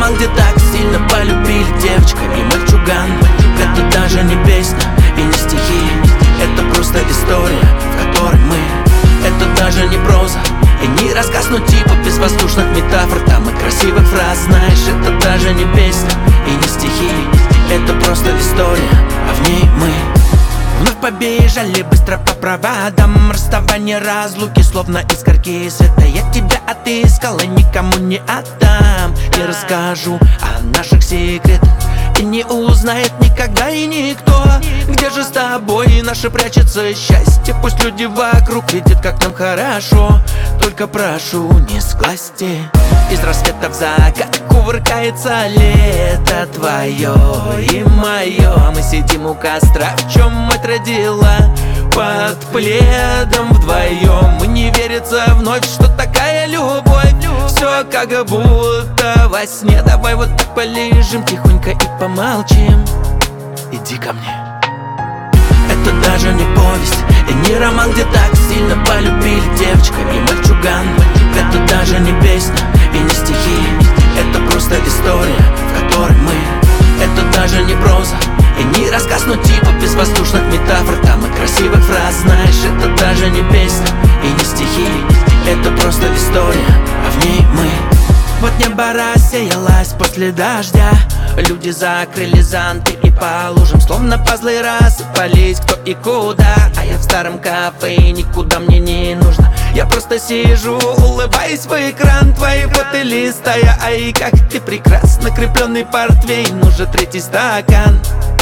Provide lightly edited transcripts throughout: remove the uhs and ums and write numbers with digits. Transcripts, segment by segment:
роман, где так сильно полюбили девочка и мальчуган. Это даже не песня и не стихи, это просто история, в которой мы. Это даже не проза и не рассказ, но типа без воздушных метафор там и красивых фраз. Знаешь, это даже не песня и не стихи, это просто история, а в ней мы. Вновь побежали быстро по проводам, расставания, разлуки, словно искорки света. Я тебя отыскала, никому не отдам. Не расскажу о наших секретах, и не узнает никогда и никто. Где же с тобой наше прячется счастье? Пусть люди вокруг видят, как нам хорошо. Только прошу, не сглазьте. Из рассвета в закат кувыркается лето твое и мое. Мы сидим у костра, в чем мать родила, под пледом вдвоем. И не верится вновь, что такая любовь. Все как будто во сне. Давай вот так полежим тихонько и помолчим. Иди ко мне. Это даже не повесть и не роман, где так сильно полюбили девочка и мальчуган. Это даже не песня и не стихи, это просто история, в которой мы. Это даже не проза и не рассказ, но типа без воздушных метафор там и красивых фраз. Знаешь, это даже не песня и не стихи, это просто история, а в ней мы. Вот небо рассеялось после дождя, люди закрыли зонты и по лужам словно пазлы рассыпались кто и куда. А я в старом кафе и никуда мне не нужно. Я просто сижу, улыбаясь в экран твои фото листая. Ай, как ты прекрасна, крепленный портвейн, уже третий стакан.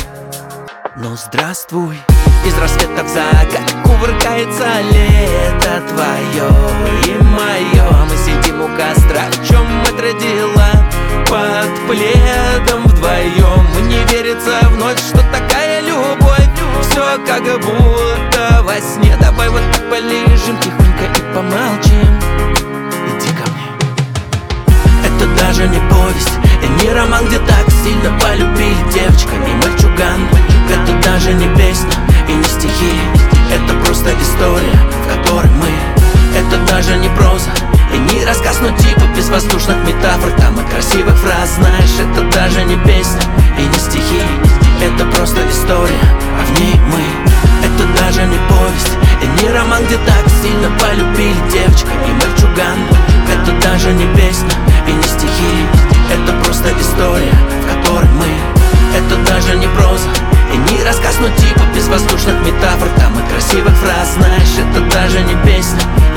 Ну здравствуй. Из рассвета в закат кувыркается лето твое и мое. Мы сидим у костра, в чем мать родила, под пледом вдвоем. И не верится вновь, что такая любовь. Все как будто во сне. Давай вот так полежим тихонько и помолчим. Иди ко мне. Это даже не повесть и не роман, где так сильно полюбили девочка и мальчуган. Это даже не песня и не стихи, это просто история, в которой мы. Это даже не проза и не рассказ, но типа без воздушных метафор там и красивых фраз. Знаешь, это даже не песня и не стихи, это просто история, а в ней мы. Это даже не повесть и не роман, где так сильно полюбили девочка и мальчуган. Это даже не песня и не стихи, это просто история, в которой мы. Это даже не проза и не рассказ, но типа без воздушных метафор там и красивых фраз. Знаешь, это даже не песня